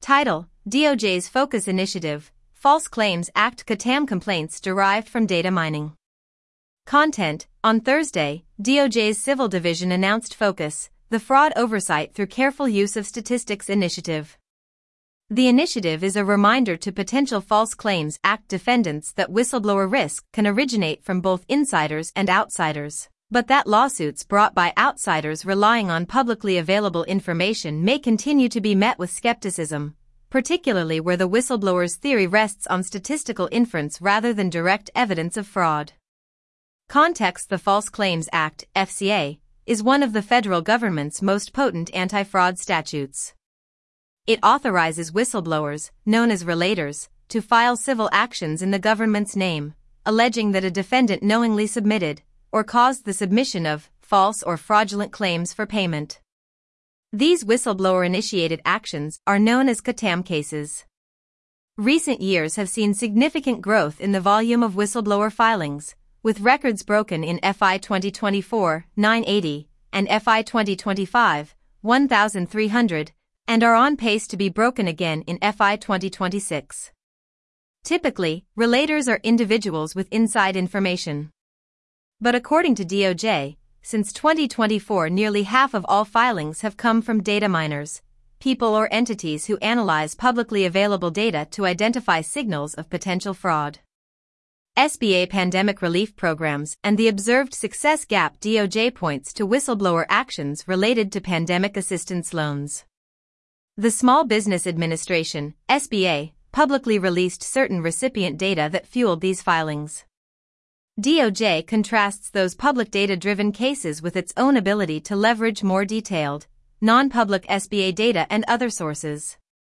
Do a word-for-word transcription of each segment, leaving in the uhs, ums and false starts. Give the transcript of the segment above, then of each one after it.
Title: D O J's Focus Initiative, False Claims Act C A T A M Complaints Derived from Data Mining. Content: On Thursday, D O J's Civil Division announced Focus, the Fraud Oversight Through Careful Use of Statistics initiative. The initiative is a reminder to potential False Claims Act defendants that whistleblower risk can originate from both insiders and outsiders, but that lawsuits brought by outsiders relying on publicly available information may continue to be met with skepticism, particularly where the whistleblower's theory rests on statistical inference rather than direct evidence of fraud. Context: The False Claims Act, F C A, is one of the federal government's most potent anti-fraud statutes. It authorizes whistleblowers, known as relators, to file civil actions in the government's name, alleging that a defendant knowingly submitted, or caused the submission of, false or fraudulent claims for payment. These whistleblower-initiated actions are known as C A T A M cases. Recent years have seen significant growth in the volume of whistleblower filings, with records broken in F I twenty twenty-four, nine eighty, and F I twenty twenty-five, one thousand three hundred, and are on pace to be broken again in F I twenty twenty-six. Typically, relators are individuals with inside information. But according to D O J, since twenty twenty-four, nearly half of all filings have come from data miners, people or entities who analyze publicly available data to identify signals of potential fraud. S B A pandemic relief programs and the observed success gap. D O J points to whistleblower actions related to pandemic assistance loans. The Small Business Administration, S B A, publicly released certain recipient data that fueled these filings. D O J contrasts those public data-driven cases with its own ability to leverage more detailed, non-public S B A data and other sources.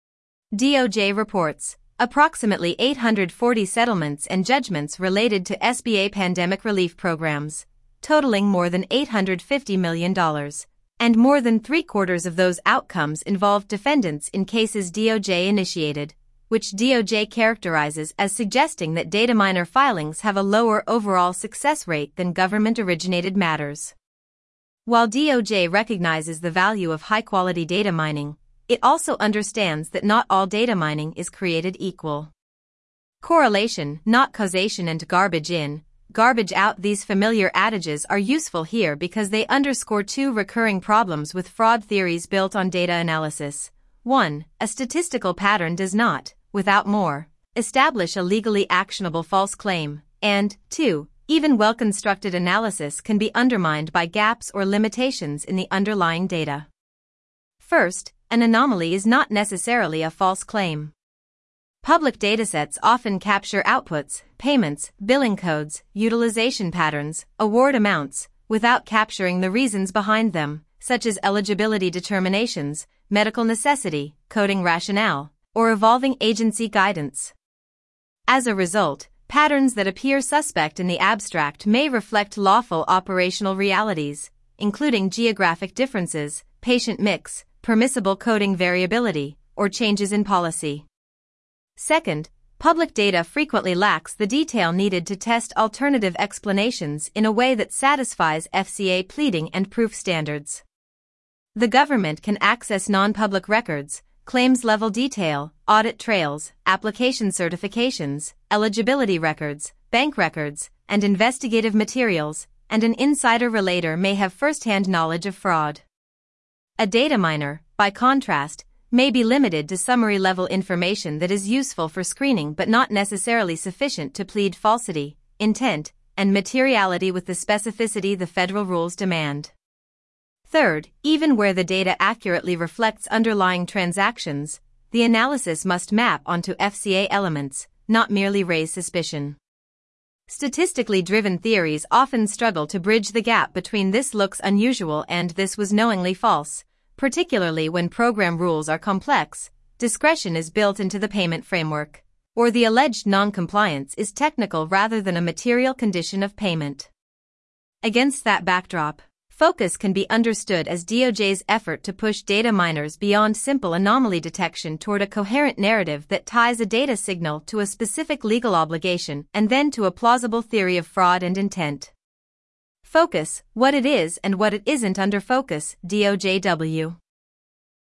D O J reports, approximately eight hundred forty settlements and judgments related to S B A pandemic relief programs, totaling more than eight hundred fifty million dollars, and more than three-quarters of those outcomes involved defendants in cases D O J initiated, which D O J characterizes as suggesting that data miner filings have a lower overall success rate than government-originated matters. While D O J recognizes the value of high-quality data mining, it also understands that not all data mining is created equal. Correlation, not causation, and garbage in, garbage out. These familiar adages are useful here because they underscore two recurring problems with fraud theories built on data analysis. one. A statistical pattern does not, without more, establish a legally actionable false claim, and, two. Even well-constructed analysis can be undermined by gaps or limitations in the underlying data. First, an anomaly is not necessarily a false claim. Public datasets often capture outputs, payments, billing codes, utilization patterns, award amounts, without capturing the reasons behind them, such as eligibility determinations, medical necessity, coding rationale, or evolving agency guidance. As a result, patterns that appear suspect in the abstract may reflect lawful operational realities, including geographic differences, patient mix, permissible coding variability, or changes in policy. Second, public data frequently lacks the detail needed to test alternative explanations in a way that satisfies F C A pleading and proof standards. The government can access non-public records, claims-level detail, audit trails, application certifications, eligibility records, bank records, and investigative materials, and an insider relator may have first-hand knowledge of fraud. A data miner, by contrast, may be limited to summary-level information that is useful for screening but not necessarily sufficient to plead falsity, intent, and materiality with the specificity the federal rules demand. Third, even where the data accurately reflects underlying transactions, the analysis must map onto F C A elements, not merely raise suspicion. Statistically driven theories often struggle to bridge the gap between "this looks unusual" and "this was knowingly false," particularly when program rules are complex, discretion is built into the payment framework, or the alleged non-compliance is technical rather than a material condition of payment. Against that backdrop, Focus can be understood as D O J's effort to push data miners beyond simple anomaly detection toward a coherent narrative that ties a data signal to a specific legal obligation and then to a plausible theory of fraud and intent. Focus, what it is and what it isn't. Under Focus, D O J W